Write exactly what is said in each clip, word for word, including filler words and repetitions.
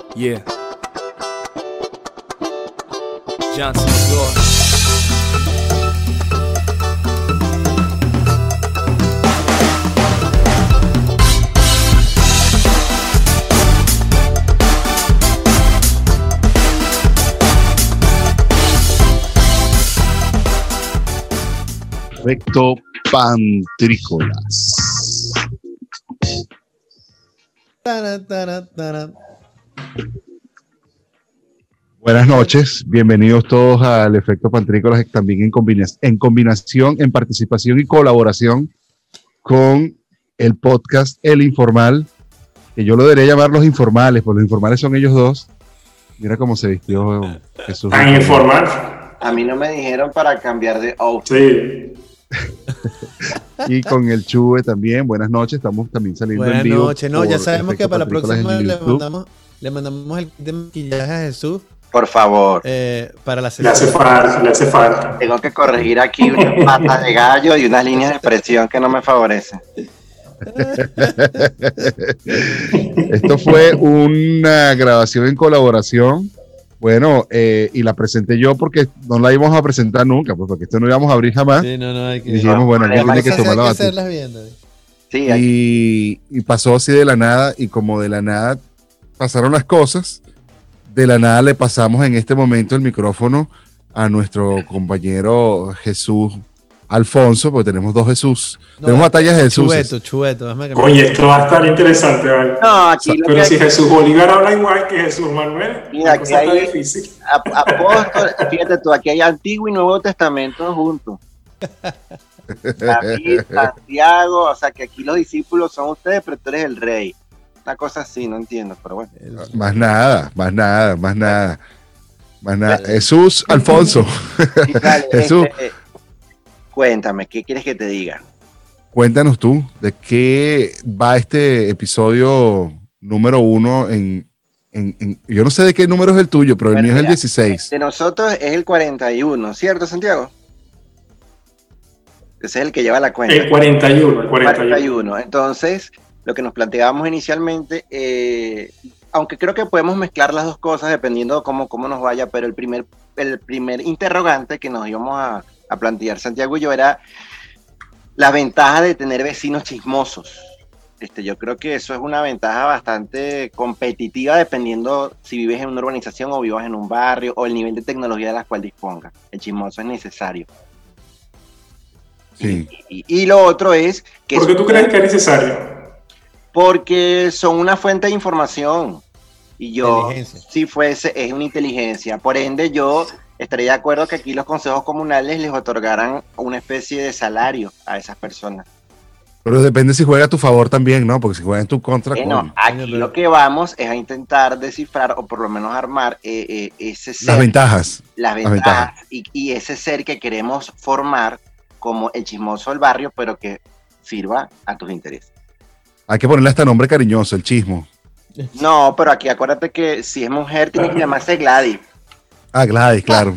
Yeah. Johnson Floor. Efecto Pantrícolas. Tara, tara, tara. Buenas noches, bienvenidos todos al Efecto Pantrícolas, también en, combina en combinación, en participación y colaboración con el podcast El Informal, que yo lo debería llamar Los Informales, porque los informales son ellos dos. Mira cómo se vistió Jesús. ¿Tan informal? A mí no me dijeron para cambiar de outfit. Sí. Y con el Chube también, buenas noches, estamos también saliendo Buenas en vivo. noches, no, ya sabemos que para la próxima le YouTube. mandamos, le mandamos el kit de maquillaje a Jesús. Por favor. Eh, para la Le hace falta, le hace falta. Tengo que corregir aquí unas patas de gallo y unas líneas de expresión que no me favorecen. Esto fue una grabación en colaboración. Bueno, eh, y la presenté yo porque no la íbamos a presentar nunca, pues porque esto no íbamos a abrir jamás. Sí, no, no, hay que... Y dijimos, bueno, aquí tiene que tomar la batuta. hacerlas bien, David. Sí, aquí. Y, y pasó así de la nada, y como de la nada pasaron las cosas, de la nada le pasamos en este momento el micrófono a nuestro compañero Jesús Alfonso, porque tenemos dos Jesús. No, tenemos batallas de Jesús. Chubeto, chubeto. déjame que me- Oye, esto va a estar interesante, ¿vale? No, aquí lo Pero que si hay, Jesús Bolívar habla igual que Jesús Manuel, Mira, la cosa aquí está hay- difícil. ap- apóstol, fíjate tú, aquí hay Antiguo y Nuevo Testamento juntos. David, Santiago, o sea que aquí los discípulos son ustedes, pero tú eres el rey. Una cosa así, no entiendo, pero bueno. Más nada, más nada, más nada. Más nada. Jesús Alfonso. Sí, dale, Jesús. este, eh, cuéntame, ¿qué quieres que te diga? Cuéntanos tú, ¿de qué va este episodio número uno en, en, en- yo no sé de qué número es el tuyo, pero el Bueno, mío es el mira, dieciséis. De nosotros es el cuarenta y uno, ¿cierto, Santiago? Ese es el que lleva la cuenta. El cuarenta y uno, el cuarenta y cuarenta y uno. uno. Entonces, lo que nos planteábamos inicialmente, eh, aunque creo que podemos mezclar las dos cosas dependiendo de cómo, cómo nos vaya, pero el primer, el primer interrogante que nos íbamos a, a plantear, Santiago y yo, era la ventaja de tener vecinos chismosos. Este, yo creo que eso es una ventaja bastante competitiva dependiendo si vives en una urbanización o vivas en un barrio o el nivel de tecnología de la cual dispongas. El chismoso es necesario. Sí. Y, y lo otro es que... ¿Por qué tú crees que es necesario? Porque son una fuente de información. Y yo, Inteligencia. si fuese, es una inteligencia. Por ende, yo estaría de acuerdo que aquí los consejos comunales les otorgaran una especie de salario a esas personas. Pero depende si juega a tu favor también, ¿no? Porque si juega en tu contra, Eh, no, coño. aquí Coño, pero- lo que vamos es a intentar descifrar o por lo menos armar eh, eh, ese ser, Las ventajas. las las ventajas, ventajas. y, y ese ser que queremos formar como el chismoso del barrio, pero que sirva a tus intereses. Hay que ponerle hasta nombre cariñoso, el chismo. No, pero aquí acuérdate que si es mujer tiene que llamarse Gladys. Ah, Gladys, claro.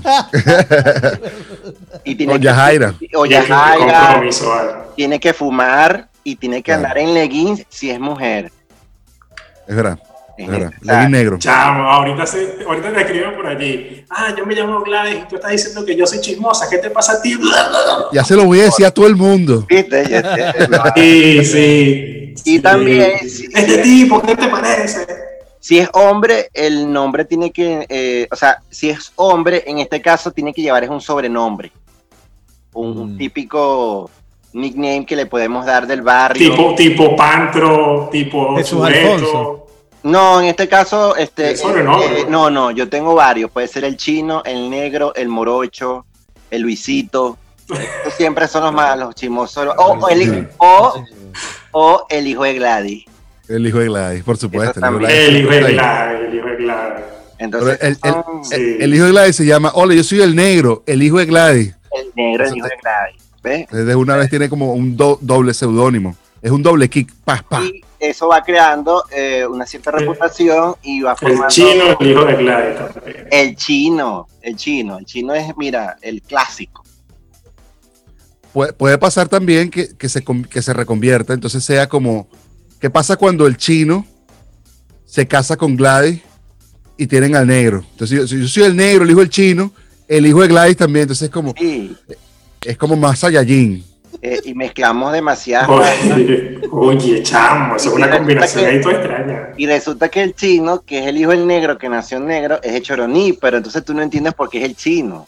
Y tiene O que- Yajaira. O Y el Yajaira, compromiso, ¿vale? tiene que fumar y tiene que Claro. andar en leggings si es mujer. Es verdad, Es es verdad. necesario. Legging negro. Chamo, ahorita, se, ahorita te escriben por allí. Ah, yo me llamo Gladys y tú estás diciendo que yo soy chismosa. ¿Qué te pasa a ti? Ya se lo voy a decir a todo el mundo. ¿Viste? Ya- ya- Sí, sí. Y sí. también, si, Este tipo, ¿qué te parece? si es hombre, el nombre tiene que, eh, o sea, si es hombre, en este caso tiene que llevar es un sobrenombre. Un, un Mm. típico nickname que le podemos dar del barrio. Tipo, tipo Pantro, tipo Jesús Chubeto. Alfonso. No, en este caso, este, El sobrenombre. eh, no, no, yo tengo varios. Puede ser el chino, el negro, el morocho, el Luisito. Estos siempre son los más, los chismosos. O, o el, o, o el hijo de Gladys. El hijo de Gladys, por supuesto. Eso El hijo de también. Gladys El hijo de siempre está ahí. Gladys, el hijo de Gladys. Entonces, Pero el, el- son Sí. el hijo de Gladys se llama, hola, yo soy el negro, el hijo de Gladys. el negro, el hijo de Gladys. ¿Ves? Desde una vez tiene como un do- doble seudónimo. Es un doble kick, pa, pa. Y eso va creando eh, una cierta reputación y va El formando. chino, el hijo de Gladys también. El chino, el chino. El chino es, mira, el clásico. Puede, puede pasar también que, que, se, con- que se reconvierta, entonces sea como, ¿qué pasa cuando el chino se casa con Gladys y tienen al negro. Entonces yo, yo soy el negro, el hijo del chino, el hijo de Gladys también, entonces es como, Sí. es como más Saiyajin. Eh, y mezclamos demasiadas. Oye, oye, chamo, eso es una combinación ahí toda extraña. Y resulta que el chino, que es el hijo del negro, que nació en negro, es el choroní, pero entonces tú no entiendes por qué es el chino.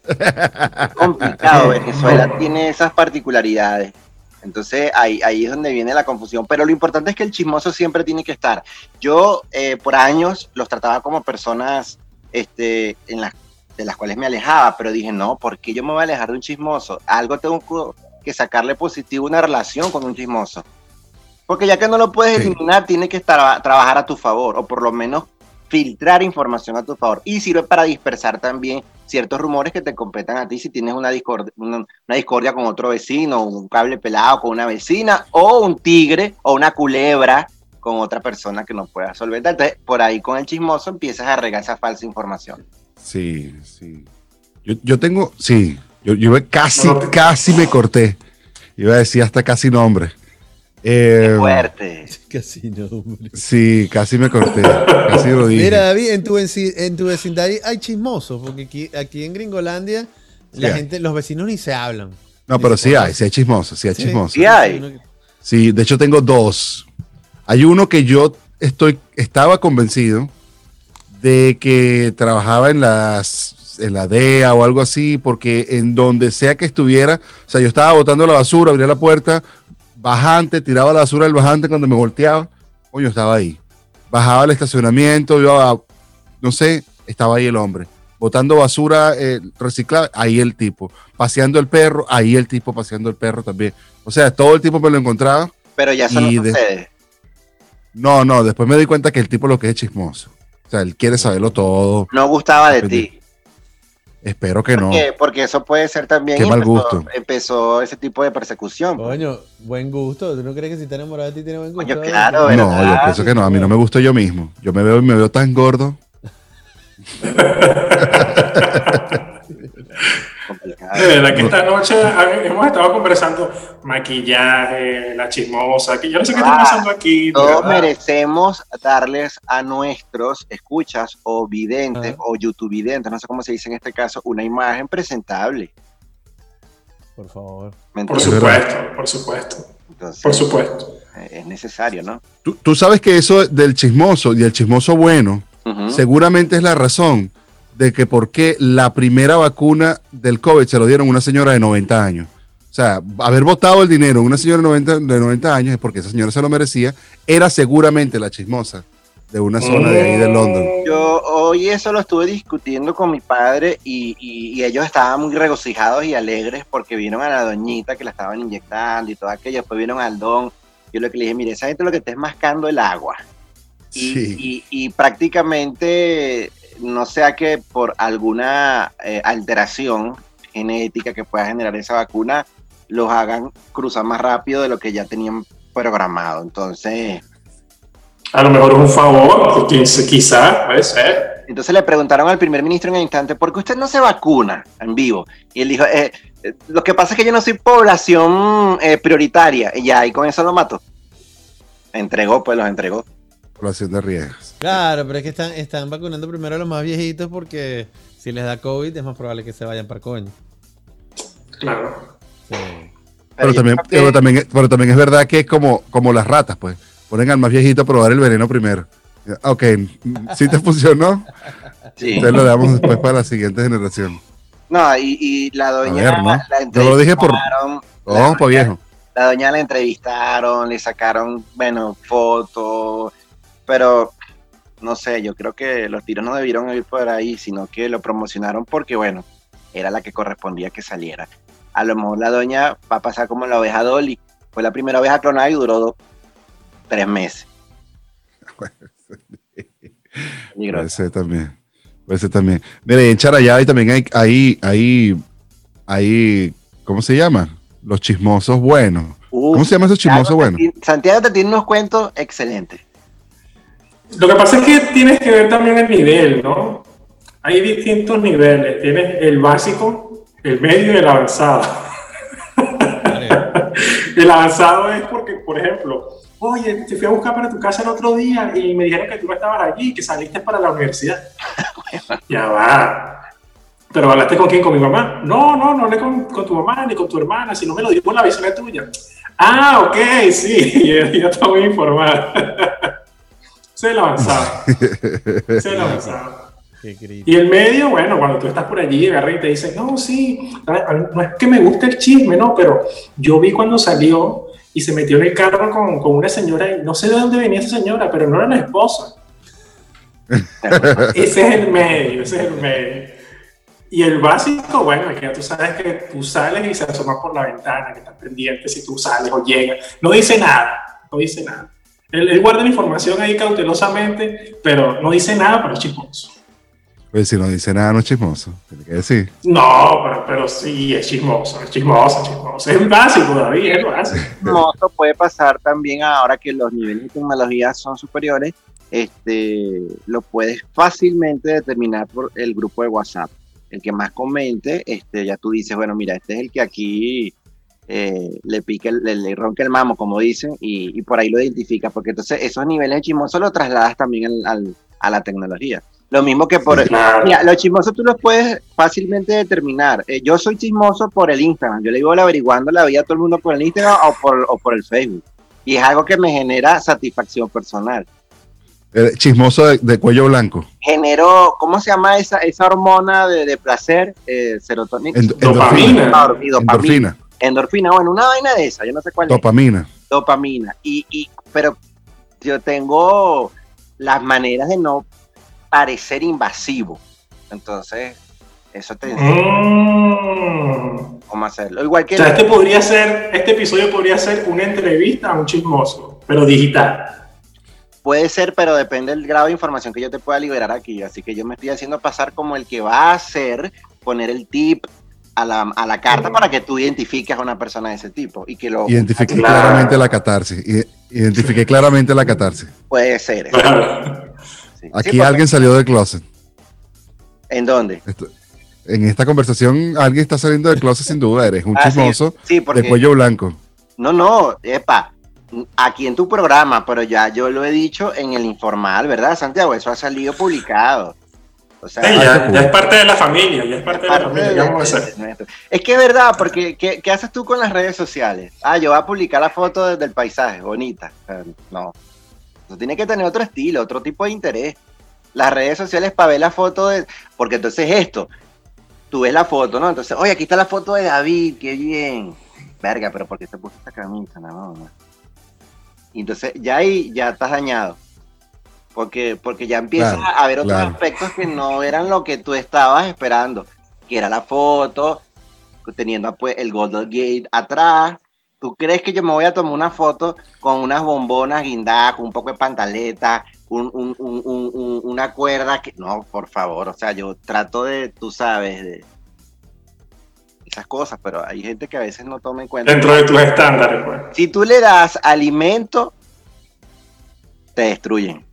Es complicado, Venezuela tiene esas particularidades. Entonces ahí, ahí es donde viene la confusión. Pero lo importante es que el chismoso siempre tiene que estar. Yo eh, por años los trataba como personas este, en las, de las cuales me alejaba, pero dije, no, ¿por qué yo me voy a alejar de un chismoso? Algo tengo que sacarle positivo a una relación con un chismoso. Porque ya que no lo puedes eliminar, tiene que estar, trabajar a tu favor, o por lo menos filtrar información a tu favor. Y sirve para dispersar también ciertos rumores que te competan a ti si tienes una discordia, una, una discordia con otro vecino, un cable pelado con una vecina, o un tigre o una culebra con otra persona que no pueda solventar. Entonces, por ahí con el chismoso empiezas a regar esa falsa información. Sí, sí. Yo, yo tengo, sí, yo, yo casi, casi me corté. Iba a decir hasta casi nombre. Eh, Qué fuerte. Casi no, hombre. Sí, casi me corté. Casi lo dije. Mira, David, en tu, en tu vecindario hay chismosos, porque aquí, aquí en Gringolandia la Sí gente, los vecinos ni se hablan. No, pero sí hay, sí hay chismosos, sí hay Sí. chismosos. Sí hay. Sí, de hecho tengo dos. Hay uno que yo estoy, estaba convencido de que trabajaba en las en la D E A o algo así, porque en donde sea que estuviera, o sea, yo estaba botando la basura, abría la puerta, bajante, tiraba la basura del bajante cuando me volteaba, coño, estaba ahí. Bajaba al estacionamiento, yo, a, no sé, estaba ahí el hombre. Botando basura eh, reciclada, ahí el tipo. Paseando el perro, ahí el tipo paseando el perro también. O sea, todo el tiempo me lo encontraba. Pero ya eso no Y de- sucede. No, no, después me di cuenta que el tipo lo que es chismoso. O sea, él quiere saberlo todo. No gustaba de ti. Espero que no. Porque, porque eso puede ser también. Qué y mal empezó, gusto. empezó ese tipo de persecución. pues. Coño, buen gusto. ¿Tú no crees que si está enamorado de ti tiene buen gusto? Coño, claro, No, ¿verdad? yo pienso que no. A mí no me gusto yo mismo. Yo me veo y me veo tan gordo. Complicado. De verdad que esta noche a- hemos estado conversando maquillaje, la chismosa, que yo no sé qué está Ah, pasando aquí. de Todos verdad. merecemos darles a nuestros escuchas o videntes Ah. o YouTube videntes, no sé cómo se dice en este caso, una imagen presentable. Por favor. ¿Me Por entiendes? supuesto, por supuesto, Entonces, por supuesto. eh, es necesario, ¿no? Tú, tú sabes que eso del chismoso y el chismoso bueno, Ujú. seguramente es la razón de que por qué la primera vacuna del COVID se lo dieron a una señora de noventa años. O sea, haber votado el dinero en una señora de noventa, de noventa años es porque esa señora se lo merecía. Era seguramente la chismosa de una zona de ahí de London. Yo hoy eso lo estuve discutiendo con mi padre y, y- y ellos estaban muy regocijados y alegres porque vieron a la doñita que la estaban inyectando y todo aquello, después vieron al don. Yo lo que le dije, mire, esa gente lo que está es mascando el agua. Y, Sí. y- y prácticamente, no sea que por alguna eh, alteración genética que pueda generar esa vacuna, los hagan cruzar más rápido de lo que ya tenían programado. Entonces... A lo mejor es un favor, quiz- quizá, puede ser. Entonces le preguntaron al primer ministro en el instante, ¿por qué usted no se vacuna en vivo? Y él dijo, eh, eh, lo que pasa es que yo no soy población eh, prioritaria. Y ya, y con eso lo mató. Entregó, pues los entregó. Población de riesgos. Claro, pero es que están, están vacunando primero a los más viejitos porque si les da COVID es más probable que se vayan para coño. Claro. Sí. Pero yo también, creo que- pero, también, pero también es verdad que es como, como las ratas, pues. Ponen al más viejito a probar el veneno primero. Ok, si te funcionó, sí. entonces lo damos después para la siguiente generación. No, y, y la doña A ver, ¿no? la Yo lo dije por- entrevistaron, Oh, la, pues viejo. la doña la entrevistaron, le sacaron, bueno, fotos, pero no sé, yo creo que los tiros no debieron ir por ahí, sino que lo promocionaron porque, bueno, era la que correspondía que saliera. A lo mejor la doña va a pasar como la oveja Dolly, fue la primera oveja clonada y duró dos, tres meses. Puede Peligroso. ser también. Puede ser también. Mire, en Charallave también hay, hay, hay, hay, ¿cómo se llama? Los chismosos buenos. Uf, ¿Cómo se llama esos chismosos Santiago te buenos? ti- Santiago te tiene unos cuentos excelentes. Lo que pasa es que tienes que ver también el nivel, ¿no? Hay distintos niveles. Tienes el básico, el medio y el avanzado. Vale. El avanzado es porque, por ejemplo, oye, te fui a buscar para tu casa el otro día y me dijeron que tú no estabas allí, que saliste para la universidad. Ya va. ¿Pero hablaste con quién? ¿Con mi mamá? No, no, no hablé con, con tu mamá ni con tu hermana, sino me lo dijo la vecina tuya. Ah, ok, sí, ya está muy informada. Se la avanzaba. Se la avanzaba. Y el medio, bueno, cuando tú estás por allí, agarra y te dicen, no, sí, no es que me guste el chisme, no, pero yo vi cuando salió y se metió en el carro con, con una señora, y no sé de dónde venía esa señora, pero no era la esposa. Ese es el medio, ese es el medio. Y el básico, bueno, es que ya tú sabes que tú sales y se asoma por la ventana, que está pendiente si tú sales o llegas. No dice nada, no dice nada. Él, él guarda la información ahí cautelosamente, pero no dice nada, pero es chismoso. Pues si no dice nada, no es chismoso. Tiene que decir. No, pero, pero sí, es chismoso, es chismoso, es chismoso. Es básico, David, es básico. Chismoso puede pasar también ahora que los niveles de tecnología son superiores. Este, lo puedes fácilmente determinar por el grupo de WhatsApp. El que más comente, este, ya tú dices, bueno, mira, este es el que aquí eh, le pique, el, le, le ronca el mamo, como dicen, y, y por ahí lo identificas, porque entonces esos niveles de chismoso los trasladas también al, al, a la tecnología. Lo mismo que por... Claro. Mira, los chismosos tú los puedes fácilmente determinar. Eh, yo soy chismoso por el Instagram. Yo le digo averiguando la vida a todo el mundo por el Instagram o por, o por el Facebook. Y es algo que me genera satisfacción personal. Eh, chismoso de, de cuello blanco. Genero, ¿cómo se llama esa, esa hormona de, de placer? Eh, serotonina. End- endorfina. Dopamina. Endorfina. Endorfina, bueno, una vaina de esa, yo no sé cuál Dopamina. es. Dopamina. Y, y, pero yo tengo las maneras de no parecer invasivo. Entonces, eso te enseña mm. cómo hacerlo. Igual que... O sea, este, podría ser, este episodio podría ser una entrevista a un chismoso, pero digital. Puede ser, pero depende del grado de información que yo te pueda liberar aquí. Así que yo me estoy haciendo pasar como el que va a hacer, poner el tip a la, a la carta mm. para que tú identifiques a una persona de ese tipo. Y que lo... Identifique claro. claramente la catarsis. Identifique claramente la catarsis. Puede ser. Claro. Sí. Aquí sí, alguien salió del closet. ¿En dónde? Esto, en esta conversación alguien está saliendo del closet sin duda. Eres un ah, chismoso sí, sí, porque... de cuello blanco. No, no, epa. Aquí en tu programa, pero ya yo lo he dicho en el informal, ¿verdad, Santiago? Eso ha salido publicado. O sea, sí, ya, ya es parte de la familia, ya es parte, es parte de la familia. De, ¿Qué vamos a hacer? Es que es verdad, porque ¿qué, ¿qué haces tú con las redes sociales? Ah, yo voy a publicar la foto del, del paisaje, bonita. O sea, no. Eso tiene que tener otro estilo, otro tipo de interés. Las redes sociales para ver la foto de... Porque entonces esto, tú ves la foto, ¿no? Entonces, oye, aquí está la foto de David, qué bien. Verga, pero ¿por qué te puso esta camisa? No, no. Y entonces ya ahí ya estás dañado. Porque, porque ya empiezas claro, a ver otros claro. aspectos que no eran lo que tú estabas esperando. Que era la foto, teniendo pues el Golden Gate atrás. ¿Tú crees que yo me voy a tomar una foto con unas bombonas guindadas, con un poco de pantaleta, un, un, un, un, un, una cuerda? Que no, por favor, o sea, yo trato de, tú sabes, de esas cosas, pero hay gente que a veces no toma en cuenta. Dentro de tus estándares, pues. Si tú le das alimento, te destruyen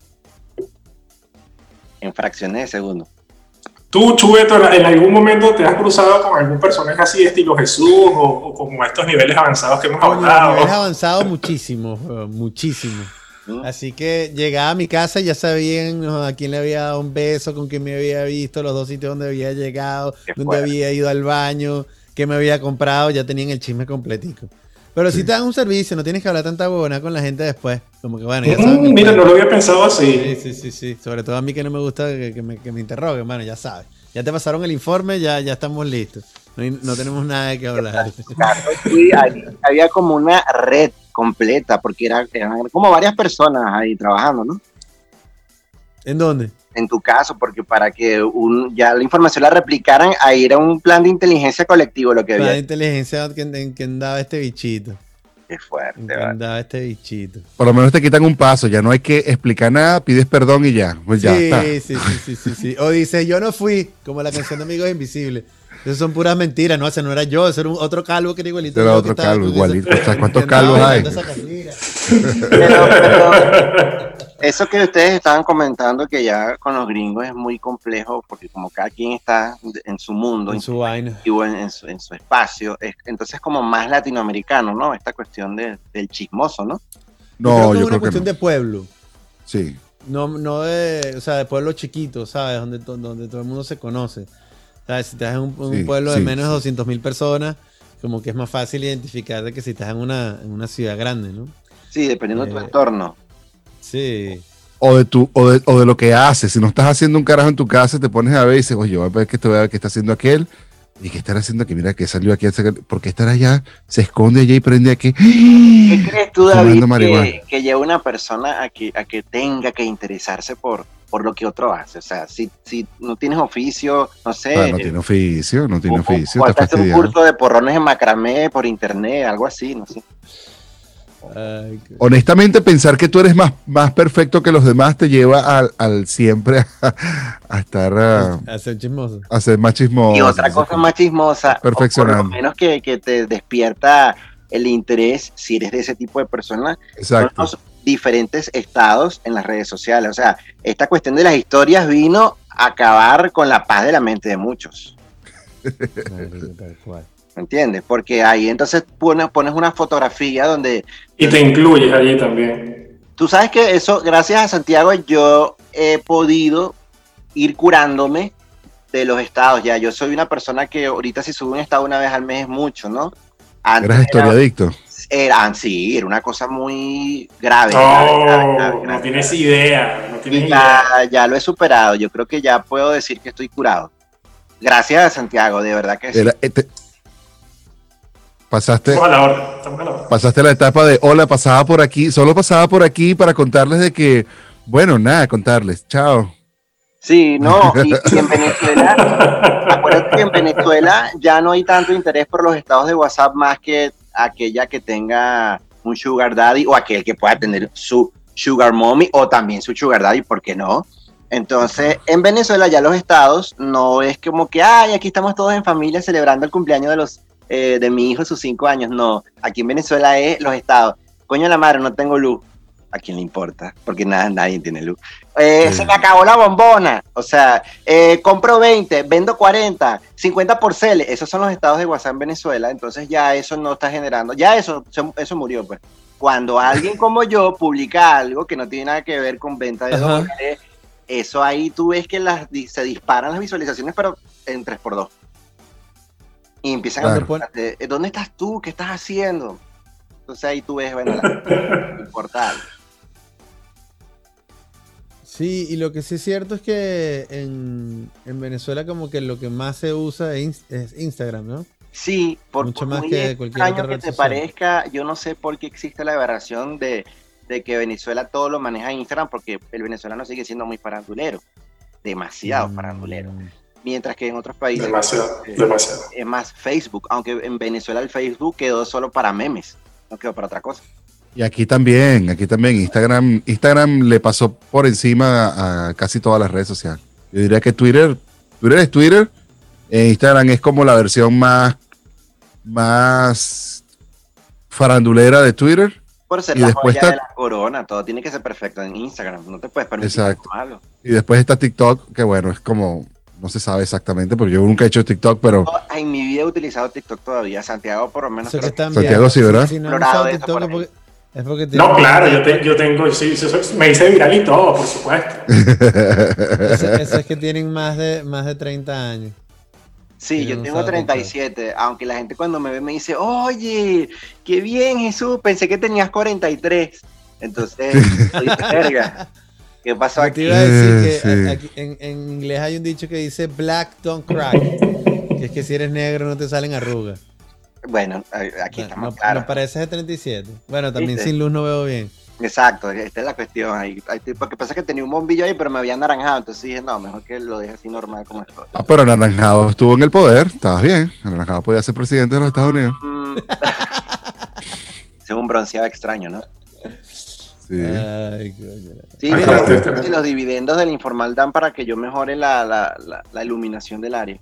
en fracciones de segundo. Tú, Chubeto, en algún momento te has cruzado con algún personaje así de estilo Jesús o, o como estos niveles avanzados que hemos hablado. Niveles avanzados muchísimo, muchísimo. ¿Mm? Así que llegaba a mi casa y ya sabían ¿no? a quién le había dado un beso, con quién me había visto, los dos sitios donde había llegado, donde había ido al baño, qué me había comprado, ya tenían el chisme completico. Pero sí. si te dan un servicio, no tienes que hablar tanta huevona con la gente después. Como que bueno, ya sabes. Mm, mira, no lo había pensado así. Sí, sí, sí, sí. Sobre todo a mí que no me gusta que, que, me, que me interroguen, bueno, ya sabes. Ya te pasaron el informe, ya, ya estamos listos. No, hay, no tenemos nada de qué hablar. Claro, sí, había, había como una red completa, porque era, eran como varias personas ahí trabajando, ¿no? ¿En dónde? En tu caso, porque para que un, ya la información la replicaran, ahí era un plan de inteligencia colectivo lo que había. Plan de inteligencia que, en que andaba este bichito. Qué fuerte. Que andaba este bichito. Por lo menos te quitan un paso, ya no hay que explicar nada, pides perdón y ya. Pues ya sí, está. Sí, sí, sí, sí, sí. O dices, yo no fui, como la canción de Amigos Invisibles. Eso son puras mentiras, no, ese no era yo, ese era un, otro calvo que era igualito. Era otro calvo, igualito. O sea, ¿cuántos calvos hay? Pero, pero eso que ustedes estaban comentando, que ya con los gringos es muy complejo, porque como cada quien está en su mundo, en, en su vaina, en, en, su, en su espacio, es, entonces como más latinoamericano, ¿no? Esta cuestión de, del chismoso, ¿no? No, yo creo que yo es una creo que cuestión no. de pueblo. Sí. No, no de, o sea, de pueblo chiquito, ¿sabes? Donde, to- donde todo el mundo se conoce. ¿Sabes? Si estás en un, un Sí, pueblo de sí, menos de sí. doscientas mil personas, como que es más fácil identificar de que si estás en una, en una ciudad grande, ¿no? Sí, dependiendo de tu Eh, entorno. Sí. O de, tu, o, de, o de lo que haces. Si no estás haciendo un carajo en tu casa, te pones a ver y dices, oye, voy a ver qué, te voy a ver qué está haciendo aquel. ¿Y qué estará haciendo aquí? Mira, que salió aquí. ¿Por qué estará allá? Se esconde allá y prende aquí. ¿Qué crees tú, David, Fumando marihuana. que, que lleva una persona a que, a que tenga que interesarse por, por lo que otro hace? O sea, si, si no tienes oficio, no sé. Ah, no tiene oficio, no tiene o, oficio. o Está hasta hacer un fastidiado. curso de porrones en macramé por internet, algo así, no sé. Ay, qué- Honestamente, pensar que tú eres más, más perfecto que los demás te lleva al, al siempre a, a estar a, a ser chismoso. a ser más chismoso. Y otra cosa más chismosa, o por Perfeccionando. lo menos que, que te despierta el interés, si eres de ese tipo de persona, son Exacto. los diferentes estados en las redes sociales. O sea, esta cuestión de las historias vino a acabar con la paz de la mente de muchos. Marico, tal cual. ¿Me entiendes? Porque ahí entonces pones, pones una fotografía donde Y te incluyes allí también. tú sabes que eso, gracias a Santiago, yo he podido ir curándome de los estados. Ya, yo soy una persona que ahorita si subo un estado una vez al mes es mucho, ¿no? Antes Eras era, historiadicto. era, sí, era una cosa muy grave. No, grave, grave, grave, no grave. tienes idea. No tienes Y idea. ya, ya lo he superado. Yo creo que ya puedo decir que estoy curado. Gracias a Santiago, de verdad que sí. Era- eh, te- pasaste, Estamos a la orden. Estamos a la orden. pasaste la etapa de hola, pasaba por aquí, solo pasaba por aquí para contarles de que, bueno, nada, contarles, chao. Sí, no, y, y en Venezuela, acuérdate que en Venezuela ya no hay tanto interés por los estados de WhatsApp más que aquella que tenga un sugar daddy o aquel que pueda tener su sugar mommy o también su sugar daddy, ¿por qué no? Entonces, en Venezuela ya los estados no es como que, ay, aquí estamos todos en familia celebrando el cumpleaños de los eh, de mi hijo, sus cinco años. No, aquí en Venezuela es los estados. Coño de la madre, no tengo luz. ¿A quién le importa? Porque nada, nadie tiene luz. Eh, Sí. Se me acabó la bombona. O sea, eh, compro veinte, vendo cuarenta, cincuenta por cele. Esos son los estados de WhatsApp en Venezuela. Entonces ya eso no está generando. Ya eso, eso murió, pues. Cuando alguien como yo publica algo que no tiene nada que ver con venta de Ajá. dólares, eso ahí tú ves que las, se disparan las visualizaciones, pero en tres por dos. Y empiezan Claro. a preguntarte, ¿dónde estás tú? ¿Qué estás haciendo? Entonces ahí tú ves, bueno, la, no importa algo. Sí, y lo que sí es cierto es que en, en Venezuela como que lo que más se usa es, Ins- es Instagram, ¿no? Sí, por, Mucho por más muy que cualquier extraño otra que red te social. parezca, yo no sé por qué existe la aberración de, de que Venezuela todo lo maneja Instagram, porque el venezolano sigue siendo muy farandulero, demasiado Mm, farandulero, mientras que en otros países Demasiado, eh, demasiado. es más Facebook, aunque en Venezuela el Facebook quedó solo para memes, no quedó para otra cosa. Y aquí también, aquí también, Instagram, Instagram le pasó por encima a, a casi todas las redes sociales. Yo diría que Twitter, Twitter es Twitter, e Instagram es como la versión más, más farandulera de Twitter. Por ser Y la después joya está- de la corona, todo tiene que ser perfecto en Instagram, no te puedes permitir Exacto. algo malo. Y después está TikTok, que bueno, es como, no se sabe exactamente, porque yo nunca he hecho TikTok, pero Yo en mi vida he utilizado TikTok todavía, Santiago por lo menos. Eso que creo que- están Santiago viendo. sí, ¿verdad? Si, si no han Explorado usado eso TikTok por es ahí. porque, es porque No, tienen- claro, yo, te, yo tengo, sí, sí, sí, me hice viral y todo, por supuesto. Eso, eso es que tienen más de, más de treinta años. Sí, Sí, yo no tengo usaba treinta y siete, aunque la gente cuando me ve me dice, oye, qué bien Jesús, pensé que tenías cuarenta y tres. Entonces, soy verga. ¿Qué pasó Yo te aquí? iba a decir que Sí. a- aquí- en, en inglés hay un dicho que dice black don't crack, que es que si eres negro no te salen arrugas. Bueno, a- aquí No, estamos no claros. pareces de treinta y siete. Bueno, también ¿Viste? sin luz no veo bien. Exacto, esta es la cuestión ahí. Ahí te- Porque pasa que tenía un bombillo ahí, pero me había anaranjado, entonces dije, no, mejor que lo deje así normal como esto. ah, pero Naranjado estuvo en el poder, estabas bien. Naranjado podía ser presidente de los Estados Unidos. Mm. Es un bronceado extraño, ¿no? Sí. Ay, coño. Sí, Ah, mira, claro, sí, sí. y los dividendos del informal dan para que yo mejore la, la, la, la iluminación del área.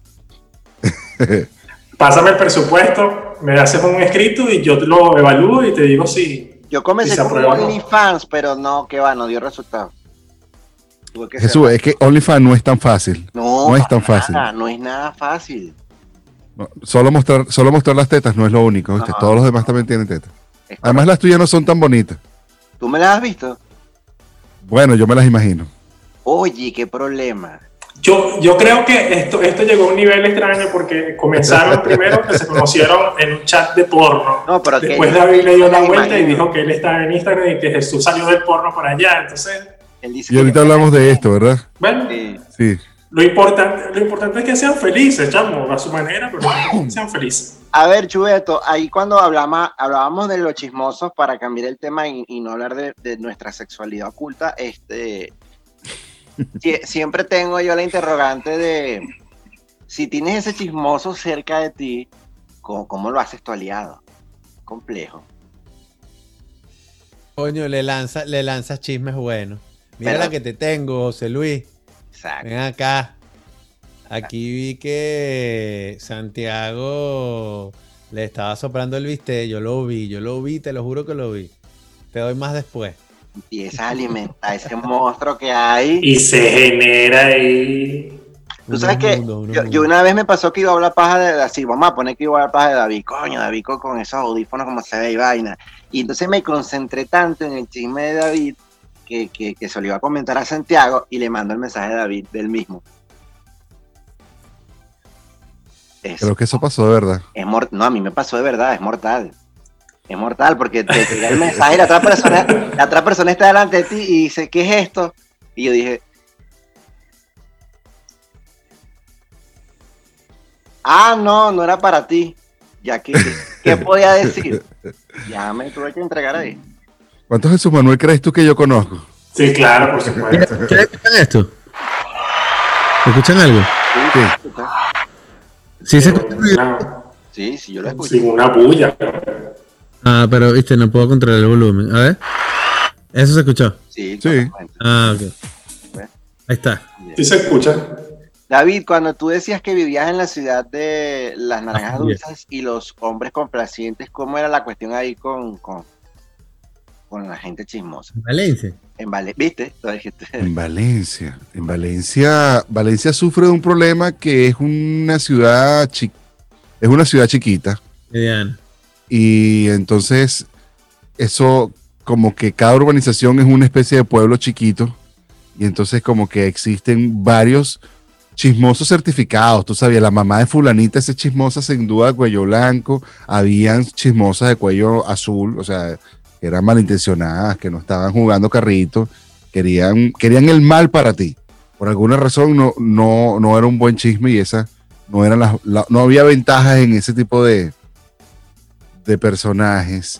Pásame el presupuesto, me haces un escrito y yo te lo evalúo y te digo si. Yo comencé Y se con aprueba, ¿no? OnlyFans, pero no, que va, no dio resultado. Tuve que Jesús, cerrar. es que OnlyFans no es tan fácil. no, no es tan para fácil. nada, no es nada fácil. No, solo, mostrar, solo mostrar las tetas no es lo único, ¿viste? Ajá. Todos los demás también tienen tetas. Es Además, las tuyas no son tan bonitas. ¿Tú me las has visto? Bueno, yo me las imagino. Oye, qué problema. Yo, yo creo que esto, esto llegó a un nivel extraño porque comenzaron primero que se conocieron en un chat de porno. No, pero después que, David le dio la me vuelta imagino. y dijo que él estaba en Instagram y que Jesús salió del porno por allá. Entonces, Él dice Y ahorita que- hablamos de esto, ¿verdad? bueno, Sí. Sí. lo importante, lo importante es que sean felices, chamo, a su manera, pero que sean felices. A ver, Chubeto, ahí cuando hablamos, hablábamos de los chismosos para cambiar el tema y, y no hablar de, de nuestra sexualidad oculta, este, sie- siempre tengo yo la interrogante de si tienes ese chismoso cerca de ti, ¿cómo, cómo lo haces tu aliado? Complejo. Coño, le lanza, le lanzas chismes buenos. Mira Pero- la que te tengo, José Luis. Exacto. Ven acá. Aquí vi que Santiago le estaba soplando el bistec. Yo lo vi, yo lo vi, te lo juro que lo vi. Te doy más después. Empieza a alimentar ese monstruo que hay. Y se genera ahí. Tú sabes que Unos mundos, yo, unos yo mundos. una vez me pasó que iba a hablar paja de así, vamos a poner que iba a hablar paja de David, coño, David con, con esos audífonos como se ve y vaina. Y entonces me concentré tanto en el chisme de David que, que, que se lo iba a comentar a Santiago y le mando el mensaje a David del mismo. Es, Creo que eso pasó de verdad. es mor- no, a mí me pasó de verdad, es mortal. Es mortal porque te llega el mensaje y la otra persona, la otra persona está delante de ti y dice, ¿qué es esto? Y yo dije, ah, no, no era para ti. Ya que, ¿qué podía decir? Ya me tuve que entregar ahí. ¿Cuántos Jesús Manuel crees tú que yo conozco? Sí, claro, por supuesto. ¿Ustedes escuchan esto? ¿Escuchan algo? Sí, Sí. Sí, se Pero, escucha. claro, sí, sí, yo lo escucho. sin una bulla. Ah, pero viste, no puedo controlar el volumen. A ver. ¿Eso se escuchó? Sí, Sí. totalmente. Ah, ok. Ahí está. Sí se escucha. David, cuando tú decías que vivías en la ciudad de las naranjas Así es. dulces y los hombres complacientes, ¿cómo era la cuestión ahí con, con, con la gente chismosa? Valencia. En Vale, ¿viste? Tú dijiste, En Valencia. En Valencia, Valencia sufre de un problema que es una ciudad chi- es una ciudad chiquita. Mediana. Y entonces eso como que cada urbanización es una especie de pueblo chiquito y entonces como que existen varios chismosos certificados. Tú sabías, la mamá de fulanita es chismosa sin duda de cuello blanco, habían chismosas de cuello azul, o sea, que eran malintencionadas, que no estaban jugando carrito, querían, querían el mal para ti. Por alguna razón no, no, no era un buen chisme y esa no eran las, la- no había ventajas en ese tipo de de personajes,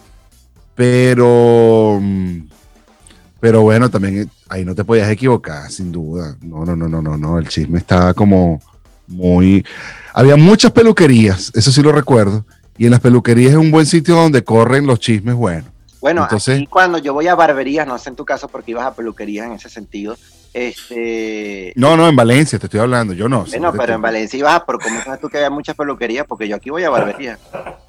pero mm, pero bueno, también eh, ahí no te podías equivocar, sin duda. No, no, no, no, no, no, el chisme estaba como muy, había muchas peluquerías, eso sí lo recuerdo, y en las peluquerías es un buen sitio donde corren los chismes buenos. bueno, Entonces- aquí cuando yo voy a barberías, no sé en tu caso porque ibas a peluquerías en ese sentido, este... No, no, en Valencia te estoy hablando, yo no. Bueno, pero en Valencia ibas, pero ¿cómo sabes tú que había muchas peluquerías? Porque yo aquí voy a barberías.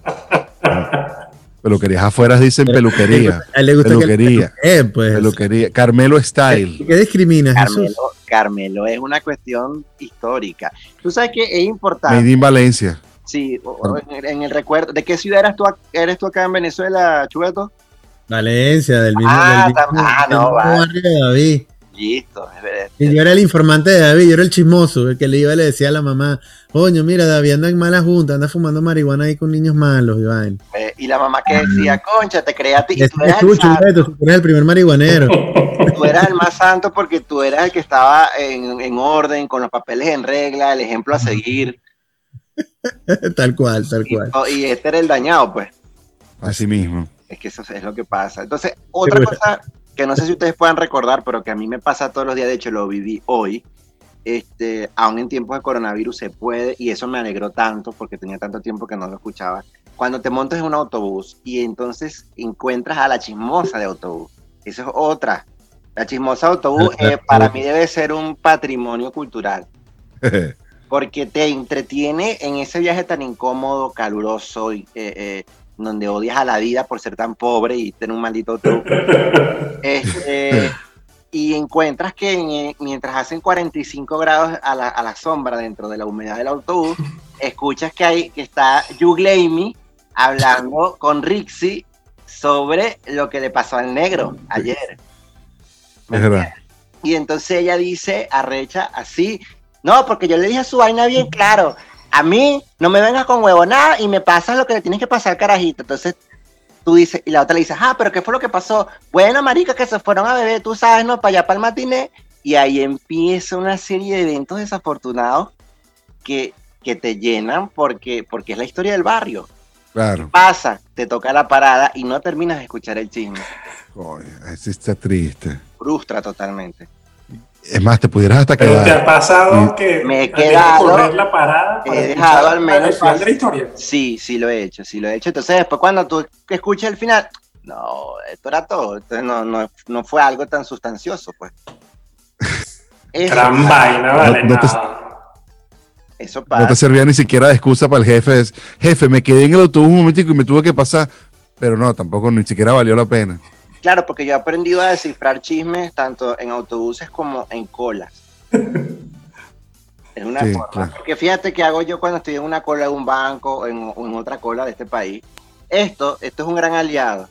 Peluquerías afuera dicen peluquería, A él le gusta peluquería, que... Eh, pues. peluquería, Carmelo Style. ¿Qué discriminas, Jesús? Carmelo, Carmelo es una cuestión histórica. Tú sabes que es importante, Made in Valencia. sí, o- o en, en el recuerdo, ¿de qué ciudad eras tú, ac- eres tú acá en Venezuela, Chubeto? Valencia, del mismo, Ah, del mismo, tam- ah, del no, mismo vale. barrio de David. Listo, es verdad. Y yo era el informante de David, yo era el chismoso, el que le iba y le decía a la mamá, coño, mira, David anda en mala junta, anda fumando marihuana ahí con niños malos, y vaina. Eh, y la mamá que decía, concha, te creas a ti, y tú Ese eras, es el tú, santo, Chubeto, tú eres el primer marihuanero. tú eras el más santo porque tú eras el que estaba en, en orden, con los papeles en regla, el ejemplo a seguir, Tal cual, tal y, cual. y este era el dañado, pues. Así mismo. Es que eso es lo que pasa. Entonces, otra bueno. cosa que no sé si ustedes puedan recordar, pero que a mí me pasa todos los días, de hecho lo viví hoy, este, aún en tiempos de coronavirus se puede, y eso me alegró tanto porque tenía tanto tiempo que no lo escuchaba. Cuando te montas en un autobús y entonces encuentras a la chismosa de autobús, eso es otra. La chismosa de autobús eh, para mí debe ser un patrimonio cultural, porque te entretiene en ese viaje tan incómodo, caluroso, y, eh, eh, donde odias a la vida por ser tan pobre y tener un maldito autobús. Este, y encuentras que en- mientras hacen cuarenta y cinco grados a la, a la sombra dentro de la humedad del autobús, escuchas que, hay, que está Yugleimi hablando con Rixi sobre lo que le pasó al negro ayer. Es verdad. Y entonces ella dice, arrecha así, no, porque yo le dije su vaina bien claro, a mí no me vengas con huevonada y me pasas lo que le tienes que pasar, carajito. Entonces tú dices, y la otra le dice, ah, pero ¿qué fue lo que pasó? Bueno, marica, que se fueron a beber, tú sabes, ¿no? Para allá, para el matiné. Y ahí empieza una serie de eventos desafortunados que, que te llenan porque, porque es la historia del barrio. Claro. Pasa, te toca la parada y no terminas de escuchar el chisme. Coño, eso está triste. Frustra totalmente. Es más, te pudieras hasta Pero quedar. te ha pasado y, que me he antes de quedado, correr la parada para he dejado al menos el final de la historia. Sí, sí lo he hecho, sí lo he hecho. Entonces después cuando tú escuchas el final, no, esto era todo. Entonces no, no, no fue algo tan sustancioso, pues. Eso, Gran vaina, vale, no, no te, eso pasa. no te servía ni siquiera de excusa para el jefe. Es, jefe, me quedé en el autobús un momentico y me tuve que pasar. Pero no, tampoco ni siquiera valió la pena. Claro, porque yo he aprendido a descifrar chismes tanto en autobuses como en colas. Es una Sí, forma. claro. Porque fíjate que hago yo cuando estoy en una cola de un banco o en, o en otra cola de este país. Esto, esto es un gran aliado.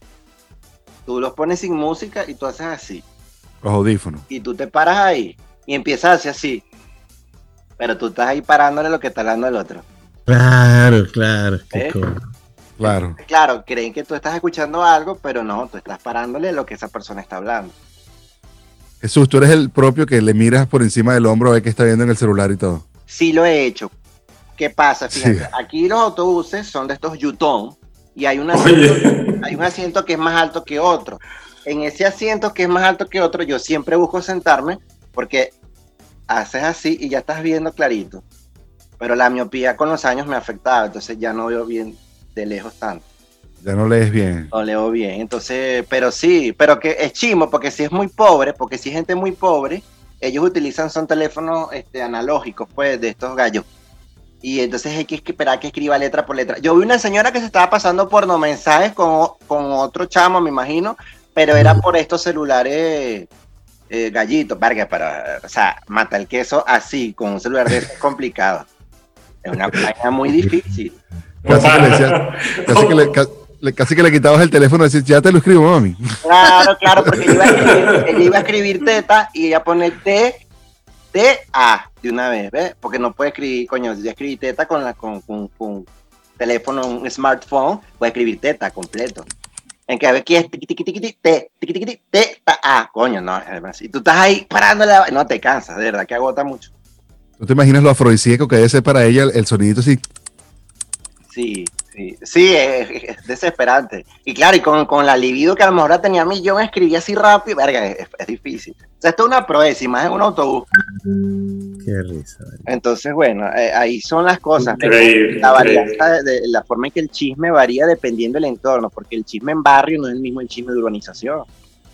Tú los pones sin música y tú haces así. Los audífonos. Y tú te paras ahí y empiezas a hacer así. Pero tú estás ahí parándole lo que está hablando el otro. Claro, claro. Qué ¿Eh? cool. Claro. Claro, creen que tú estás escuchando algo, pero no, tú estás parándole lo que esa persona está hablando. Jesús, tú eres el propio que le miras por encima del hombro a ver qué está viendo en el celular y todo. Sí lo he hecho. ¿Qué pasa? Fíjate, Sí. aquí los autobuses son de estos Yutón y hay un, asiento, hay un asiento que es más alto que otro. En ese asiento que es más alto que otro, yo siempre busco sentarme porque haces así y ya estás viendo clarito. Pero la miopía con los años me ha afectado, entonces ya no veo bien de lejos tanto. Ya no lees bien. No leo bien, entonces, pero sí, pero que es chimo, porque si es muy pobre, porque si es gente muy pobre, ellos utilizan son teléfonos este, analógicos, pues, de estos gallos. Y entonces hay que esperar que escriba letra por letra. Yo vi una señora que se estaba pasando porno mensajes con, con otro chamo, me imagino, pero era por estos celulares eh, gallitos, verga, para, o sea, mata el queso así, con un celular de eso es complicado. Es una vaina muy difícil. Casi que le, decía, casi que le, ca- le- casi que le quitabas el teléfono y decías, ya te lo escribo, mami. Claro, claro, porque ella iba a escribir, ella iba a escribir teta y ella pone T, T, A de una vez, ¿ves? Porque no puede escribir, coño, si ya escribí teta con, la, con, con, con teléfono, un smartphone, puede escribir teta completo. En que a ver, ¿qué es? Tiqui, tiqui, tiqui, tiqui, T, tiqui, tiqui, tiqui, teta, A, coño, no, además. Y tú estás ahí parándole, no te cansas, de verdad que agota mucho. ¿Tú te imaginas lo afrodisíaco que debe ser para ella el, el sonidito así? Sí, sí, sí, es, es desesperante. Y claro, y con, con la libido que a lo mejor la tenía millón, escribía así rápido, verga, es, es difícil. O sea, esto es una proeza, y más en un autobús. Qué risa. Vale. Entonces, bueno, eh, ahí son las cosas. Increíble, La increíble. varianza de, de la forma en que el chisme varía dependiendo del entorno, porque el chisme en barrio no es el mismo el chisme de urbanización.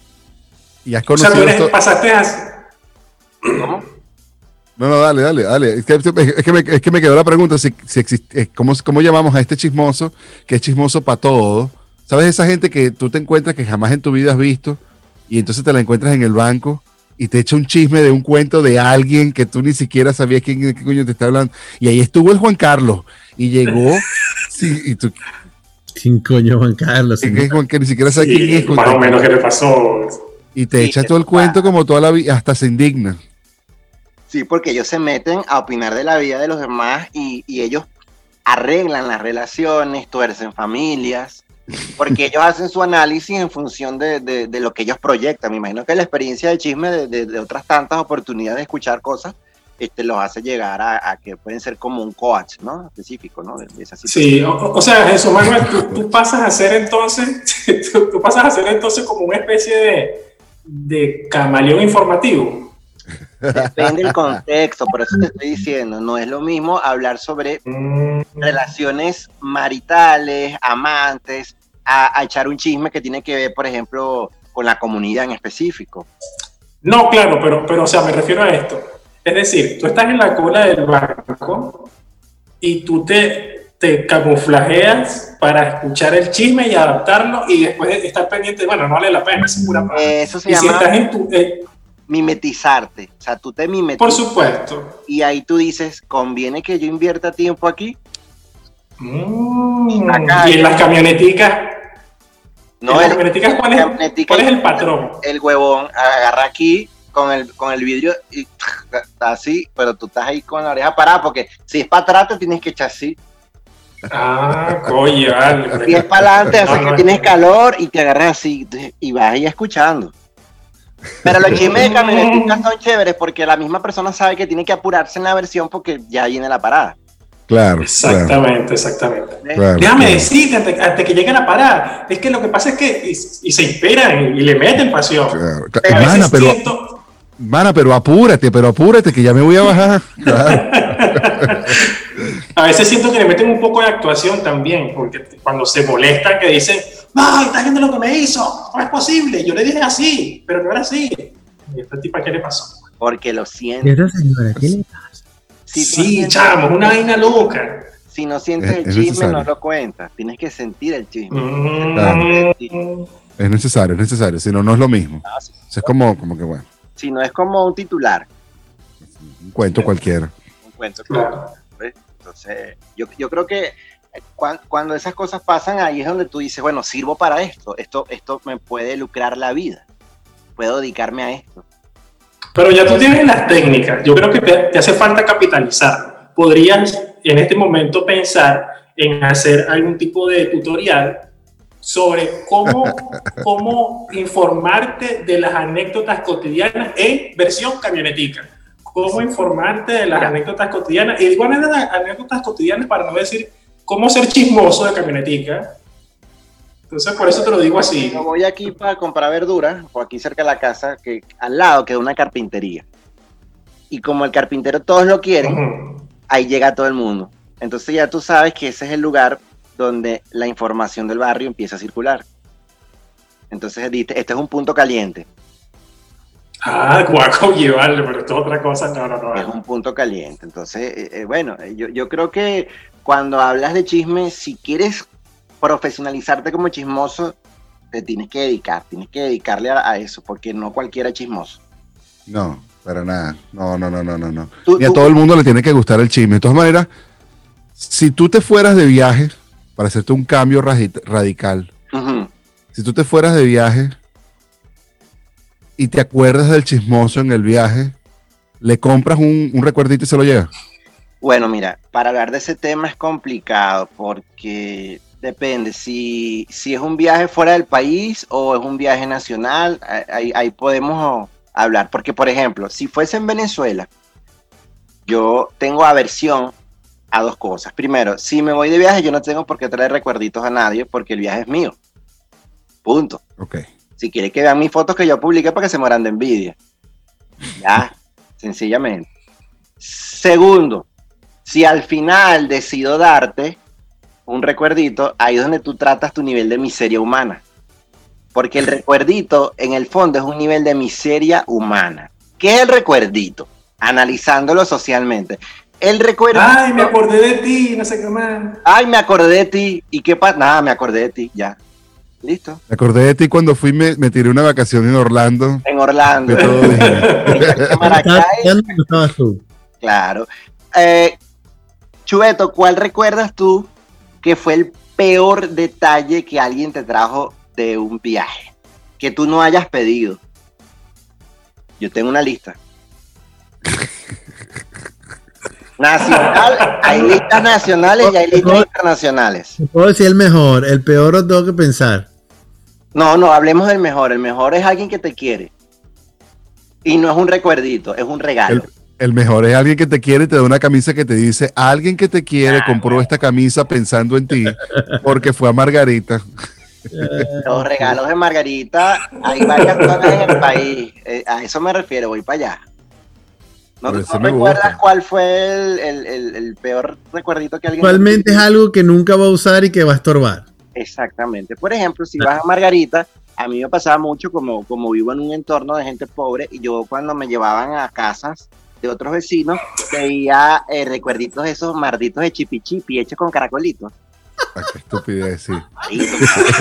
Y has O sea, tú conocido eres, esto. pasaste a... ¿Cómo? No, no, dale, dale, dale. Es que, es que, me, es que me quedó la pregunta, si, si existe, eh, ¿cómo, ¿cómo llamamos a este chismoso, que es chismoso para todo? ¿Sabes esa gente que tú te encuentras que jamás en tu vida has visto y entonces te la encuentras en el banco y te echa un chisme de un cuento de alguien que tú ni siquiera sabías quién qué coño te está hablando? Y ahí estuvo el Juan Carlos y llegó, sí, y tú, ¿Quién coño Juan Carlos? que, que, que ni siquiera sabes quién Sí, es. más o menos, ¿qué le pasó? Y te Sí, echa eso todo el pasa. cuento como toda la vida, hasta se indigna. Sí, porque ellos se meten a opinar de la vida de los demás y, y ellos arreglan las relaciones, tuercen familias, porque ellos hacen su análisis en función de, de, de lo que ellos proyectan. Me imagino que la experiencia de chisme de, de, de otras tantas oportunidades de escuchar cosas este, los hace llegar a, a que pueden ser como un coach, ¿no? Específico, ¿no? De, de esa situación. Sí, o, o sea, Jesús Manuel, tú, tú pasas a ser entonces, tú, tú pasas a ser entonces como una especie de, de camaleón informativo. Depende del contexto, por eso te estoy diciendo, no es lo mismo hablar sobre Mm, relaciones maritales, amantes, a, a echar un chisme que tiene que ver, por ejemplo, con la comunidad en específico. no, claro, pero, pero, o sea, me refiero a esto. Es decir, tú estás en la cola del banco y tú te, te camuflajeas para escuchar el chisme y adaptarlo y después estar pendiente, bueno, no vale la pena, es pura paja. Eso se Y si llama estás en tu... eh, mimetizarte, o sea, tú te por mimetizas supuesto. y ahí tú dices, ¿conviene que yo invierta tiempo aquí? Mm, Acá, y en las camioneticas, No, ¿En la el, camionetica cuál es, camionetica, cuál es el patrón? El huevón agarra aquí con el, con el vidrio y está así, pero tú estás ahí con la oreja parada, porque si es para atrás te tienes que echar así. Ah, coño, vale. Si es para adelante, hace No, que no, tienes no. calor y te agarras así y vas ahí escuchando. Pero los chismes de camioneticas son chéveres porque la misma persona sabe que tiene que apurarse en la versión porque ya viene la parada. Claro. Exactamente, exactamente. Claro, Déjame claro. decirte antes, antes que llegue la parada, es que lo que pasa es que y, y se inspiran y, y le meten pasión. Claro. Pero A veces Mana, pero, siento- mana, pero apúrate, pero apúrate, que ya me voy a bajar. Claro. A veces siento que le meten un poco de actuación también, porque cuando se molestan que dicen, ¡ay, estás viendo lo que me hizo! No es posible, yo le dije así, pero no era así. ¿Y esta tipa qué le pasó? Porque lo siente. Pero señora, ¿qué le pasa? Si tú Sí, sientes- chamo, es una vaina loca. Si no sientes Es- el es chisme, necesario. no lo cuentas. Tienes que sentir el chisme. Mm. Es necesario, es necesario, si no, no es lo mismo. Ah, sí. O sea, es como, como que, bueno, Si no es como un titular, un cuento cualquiera. un cuento. Claro. ¿Ves? Entonces, yo, yo creo que cuan- cuando esas cosas pasan, ahí es donde tú dices, bueno, sirvo para esto. Esto, esto me puede lucrar la vida. Puedo dedicarme a esto. Pero ya tú tienes las técnicas. Yo creo que te, te hace falta capitalizar. Podrías en este momento pensar en hacer algún tipo de tutorial sobre cómo, cómo informarte de las anécdotas cotidianas en versión camionetica. Cómo informarte de las anécdotas cotidianas. Y digo anécdotas, anécdotas cotidianas para no decir cómo ser chismoso de camionetica. Entonces, por eso te lo digo así. Yo voy aquí para comprar verduras, o aquí cerca de la casa, que al lado queda una carpintería. Y como el carpintero todos lo quieren, Ujú. ahí llega todo el mundo. Entonces ya tú sabes que ese es el lugar donde la información del barrio empieza a circular. Entonces diste, este es un punto caliente. Ah, guaco llevarle, pero esto es otra cosa. No, no, no. Es un punto caliente. Entonces, eh, eh, bueno, eh, yo, yo creo que cuando hablas de chisme, si quieres profesionalizarte como chismoso, te tienes que dedicar, tienes que dedicarle a, a eso, porque no cualquiera es chismoso. No, para nada. No, no, no, no, no, no. Tú- Ni a tú- todo el mundo le tiene que gustar el chisme. De todas maneras, si tú te fueras de viaje, para hacerte un cambio radi- radical, Ujú. si tú te fueras de viaje y te acuerdas del chismoso en el viaje, le compras un, un recuerdito y se lo llevas. Bueno, mira, para hablar de ese tema es complicado porque depende si, si es un viaje fuera del país o es un viaje nacional, ahí, ahí podemos hablar. Porque, por ejemplo, si fuese en Venezuela, yo tengo aversión a dos cosas. Primero, si me voy de viaje, yo no tengo por qué traer recuerditos a nadie porque el viaje es mío. Punto. Ok. Si quieres que vean mis fotos que yo publiqué para que se mueran de envidia. Ya, sencillamente. Segundo, si al final decido darte un recuerdito, ahí es donde tú tratas tu nivel de miseria humana. Porque el recuerdito, en el fondo, es un nivel de miseria humana. ¿Qué es el recuerdito? Analizándolo socialmente. El recuerdito... Ay, me acordé de ti, no sé qué más. Ay, me acordé de ti. ¿Y qué pasa? Nada, me acordé de ti, ya. Listo. Me acordé de ti cuando fui, me, me tiré una vacación en Orlando. En Orlando. De todo dije. En Maracay. ¿Dónde estabas tú? Claro. Eh, Chubeto, ¿cuál recuerdas tú que fue el peor detalle que alguien te trajo de un viaje? Que tú no hayas pedido. Yo tengo una lista. Nacional, hay listas nacionales y hay listas internacionales. Te puedo decir el mejor, el peor lo tengo que pensar. No, no, hablemos del mejor. El mejor es alguien que te quiere. Y no es un recuerdito, es un regalo. El, el mejor es alguien que te quiere y te da una camisa que te dice, alguien que te quiere compró esta camisa pensando en ti porque fue a Margarita. Los regalos de Margarita, hay varias zonas en el país. Eh, a eso me refiero, voy para allá. ¿No, Pero ¿no ese me recuerdas gusta. cuál fue el, el- el- el peor recuerdito que alguien... Actualmente es algo que nunca va a usar y que va a estorbar. Exactamente. Por ejemplo, si vas a Margarita, a mí me pasaba mucho como, como vivo en un entorno de gente pobre y yo cuando me llevaban a casas de otros vecinos, veía eh, recuerditos de esos marditos de chipi chipi hechos con caracolitos. Ah, qué estupidez, sí. Marito,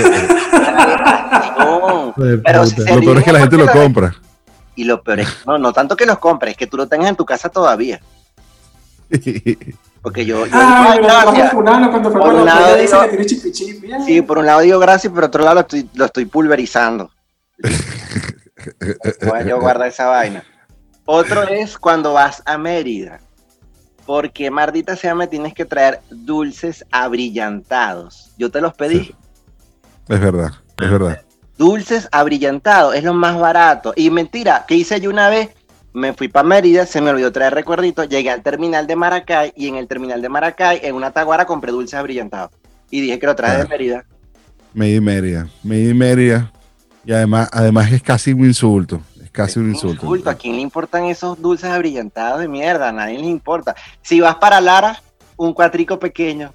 no. Joder, Pero puta. si se Lo peor es que la gente lo porque compra. Y lo peor es, no, no tanto que los compres, es que tú lo tengas en tu casa todavía. Porque yo, yo Ah, digo, me "Ay, lo trajo gracias". fulano cuando fue Por con un la lado playa esa digo- que tiene chipi chipi. Ah. Sí, por un lado digo gracias, por otro lado lo estoy, lo estoy pulverizando. Voy a yo guardar esa vaina. Otro es cuando vas a Mérida. Porque maldita sea, me tienes que traer dulces abrillantados. Yo te los pedí. Sí. Es verdad, es verdad. Dulces abrillantados, es lo más barato. Y mentira, ¿qué hice yo una vez? Me fui para Mérida, se me olvidó traer recuerditos, llegué al terminal de Maracay y en el terminal de Maracay, en una taguara, compré dulces abrillantados. Y dije que lo traje Ah. de Mérida. Made in Mérida, Made in Mérida. Y además, además es casi un insulto. Es casi un Un insulto. insulto, ¿a quién le importan esos dulces abrillantados de mierda? A nadie le importa. Si vas para Lara, un cuatrico pequeño.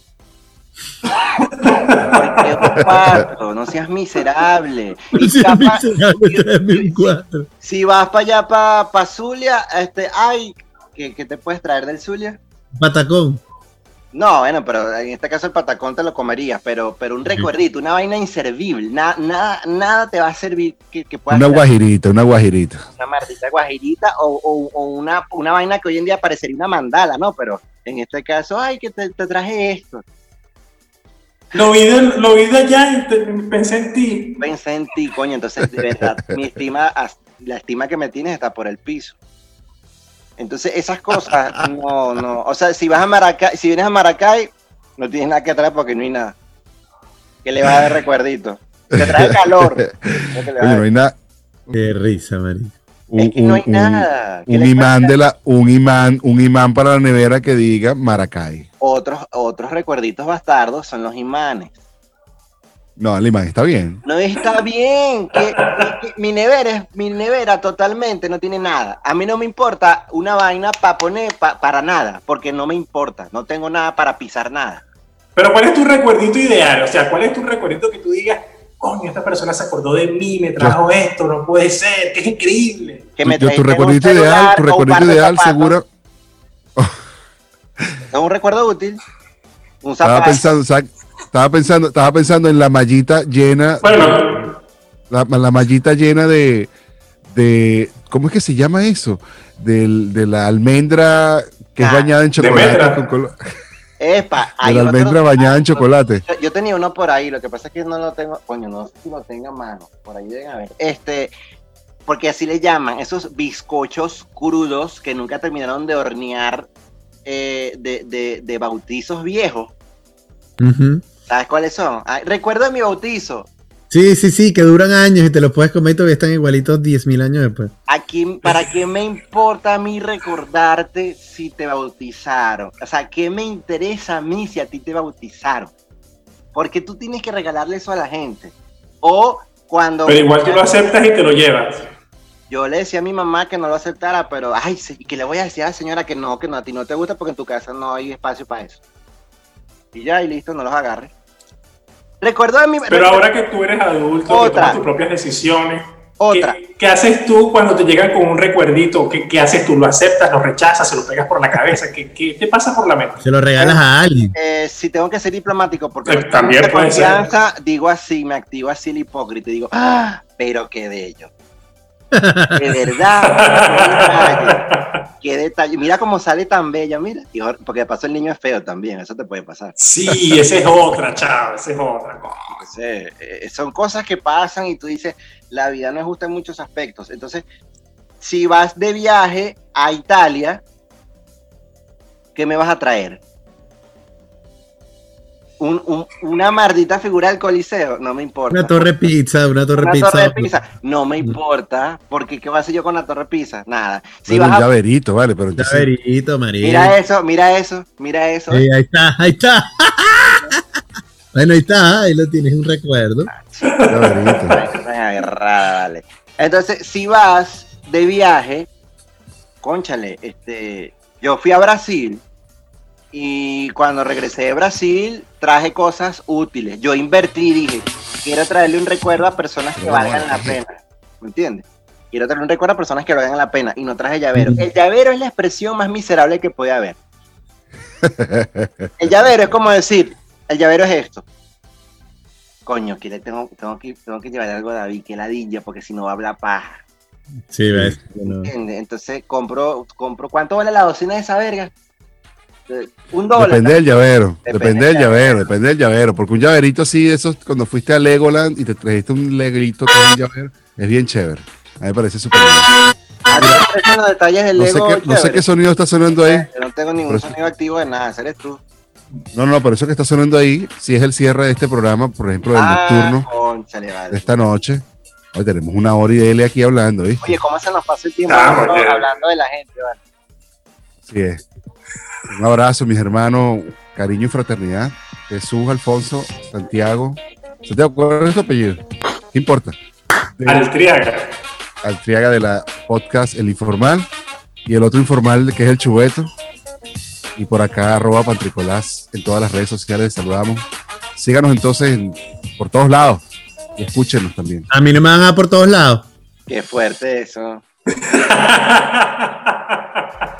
Porque un cuatro, no seas miserable. Y Sí, capaz- miserable, tráeme un cuatro. si vas para allá, para pa Zulia, este, ay, ¿qué, ¿qué te puedes traer del Zulia? Patacón. No, bueno, pero en este caso el patacón te lo comerías, pero, pero un recuerdito, una vaina inservible, na- nada, nada te va a servir que, que puedas Una traer guajirita, una guajirita. una maldita guajirita o, o- o una, una vaina que hoy en día parecería una mandala, ¿no? Pero en este caso, ay, que te, te traje esto. Lo vi de, lo vi de allá y te- pensé en ti. Pensé en ti, coño, entonces de verdad, mi estima, as- la estima que me tienes está por el piso. Entonces, esas cosas, no, no. O sea, si vas a Maracay, si vienes a Maracay, no tienes nada que traer porque no hay nada. Que le vas a dar recuerdito. Te trae calor. lo que le vas a Oye, dar. no hay nada. Qué risa, marico. Un, Es que no hay un- nada. ¿Qué un le imán pasa? de la, un imán, un imán para la nevera que diga Maracay. Otros, otros recuerditos bastardos son los imanes. No, el imán está bien. No está bien, que, que- que mi nevera es mi nevera totalmente, no tiene nada. A mí no me importa una vaina para poner pa- para nada, porque no me importa, no tengo nada para pisar nada. Pero ¿cuál es tu recuerdito ideal? O sea, ¿cuál es tu recuerdito que tú digas, coño, esta persona se acordó de mí, me trajo esto, no puede ser, que es increíble? Que me Tu- tu traigan un recuerdito ideal, celular tu o un par recuerdito de ideal, zapatos. seguro. Es un recuerdo útil. Un Estaba zapato. pensando, sa- estaba pensando, estaba pensando en la mallita llena, Bueno, la, la mallita llena de, de, ¿cómo es que se llama eso? Del, de la almendra que es Ah, bañada en chocolate. almendra. Con colo- Epa, de hay la otro- almendra bañada en chocolate. Yo, yo tenía uno por ahí, lo que pasa es que no lo tengo, coño, no sé si lo tenga a mano, por ahí deben haber. Este, porque así le llaman, esos bizcochos crudos que nunca terminaron de hornear eh, de, de, de bautizos viejos. Ujú. ¿Sabes cuáles son? Ay, recuerdo mi bautizo. Sí, sí, sí, que duran años y te los puedes comer y todavía están igualitos diez mil años después. Aquí, ¿para qué me importa a mí recordarte si te bautizaron? O sea, ¿qué me interesa a mí si a ti te bautizaron? Porque tú tienes que regalarle eso a la gente. O cuando... pero igual tú lo aceptas y te lo llevas. Yo le decía a mi mamá que no lo aceptara, pero, ay, sí, que le voy a decir a la señora que no, que no, a ti no te gusta porque en tu casa no hay espacio para eso. Y ya, y listo, no los agarre. Recuerdo de mi... Pero ahora que tú eres adulto, que Otra. tomas tus propias decisiones, Otra. ¿qué, qué haces tú cuando te llegan con un recuerdito? ¿Qué, qué haces tú? ¿Lo aceptas, lo rechazas, se lo pegas por la cabeza? ¿Qué, qué te pasa por la mente? Se lo regalas a alguien. Eh, si tengo que ser diplomático, porque Eh, no tengo también mucha puede ser. confianza, digo así, me activo así el hipócrita y digo, ah, pero qué bello. De verdad, qué detalle. Mira cómo sale tan bella, mira. Y ahora- porque de paso el niño es feo también, eso te puede pasar. Sí, esa es otra, chavo, esa es otra. Entonces, eh, son cosas que pasan y tú dices, la vida no es justa en muchos aspectos. Entonces, si vas de viaje a Italia, ¿qué me vas a traer? Un, un- una maldita figura del Coliseo, no me importa. Una torre pizza, una torre Una pizza. torre de pizza, no me importa, porque ¿qué voy a hacer yo con la torre pizza? Nada. Si Bueno, vas un a- llaverito, vale, pero entonces, Llaverito, María. Mira eso, mira eso, mira eso. Sí, ahí está, ahí está. Bueno, ahí está, ahí lo tienes, un recuerdo. llaverito. Agarrada, vale. Entonces, si vas de viaje, cónchale, este, yo fui a Brasil y cuando regresé de Brasil traje cosas útiles. Yo invertí, dije, quiero traerle un recuerdo a personas que valgan la pena. ¿Me entiendes? Quiero traerle un recuerdo a personas que valgan la pena y no traje llavero. El llavero es la expresión más miserable que puede haber. El llavero es como decir, el llavero es esto. Coño, que le tengo, tengo, que, tengo que llevar algo a David, que ladilla, porque si no va a hablar paja. Sí, ves. Bueno, ¿Entiendes? Entonces compro, compro, ¿cuánto vale la docena de esa verga? Un dólar. Depende del llavero, Depende depende del del llavero, depende del llavero. Porque un llaverito así, de esos, cuando fuiste a Legoland y te trajiste un legrito con un llavero, es bien chévere. A mí me parece súper bien. ¿A ti te parecen los detalles del No sé, Lego? qué, no sé chévere? qué sonido está sonando ahí. Yo no tengo ningún Pero eso- sonido activo de nada, ese eres tú. No, no, pero eso que está sonando ahí, si es el cierre de este programa, por ejemplo, del Ah, nocturno cónchale, de vale. esta noche. Hoy tenemos una hora y dele aquí hablando, ¿viste? Oye, ¿cómo se nos pasa el tiempo Ah, hablando, porque- hablando de la gente, vale? Así es. Un abrazo, mis hermanos, cariño y fraternidad. Jesús, Alfonso, Santiago. Santiago, ¿cuál es tu apellido? ¿Qué importa? Altriaga. Altriaga de la podcast El Informal y el otro informal que es el Chubeto. Y por acá, arroba Pantricolás en todas las redes sociales. Saludamos. Síganos entonces en- por todos lados y escúchenos también. A mí no me van a dar por todos lados. Qué fuerte eso.